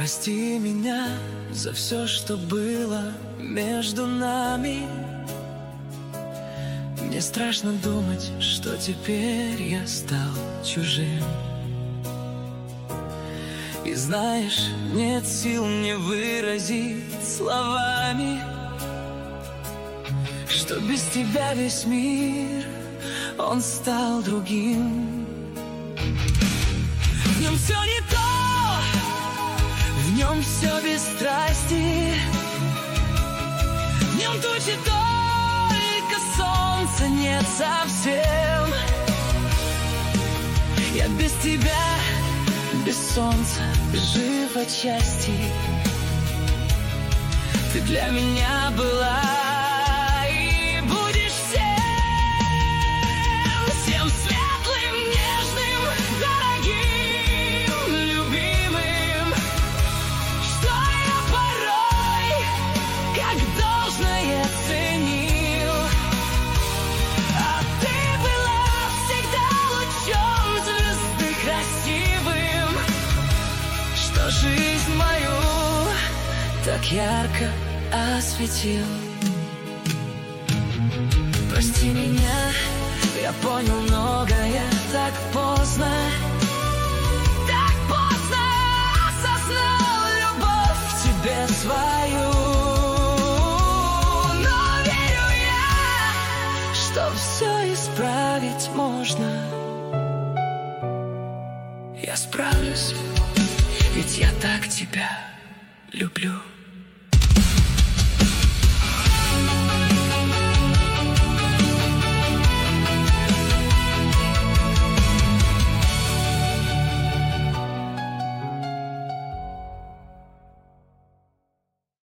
Прости меня за все, что было между нами. Мне страшно думать, что теперь я стал чужим. И знаешь, нет сил мне выразить словами, что без тебя весь мир, он стал другим. В нем все не то, в нем все без страсти, в нем тучи только солнца нет совсем. Я без тебя, без солнца, жив отчасти. Ты для меня была и будешь всем, всем светлым, нежным, дорогим, любимым, что я порой, как должное, ценил. А ты была всегда лучом звезды красивым, что жизнь мою так ярко осветил. Прости меня, я понял многое так поздно осознал любовь к тебе свою. Но верю я, что все исправить можно. Я справлюсь, ведь я так тебя люблю.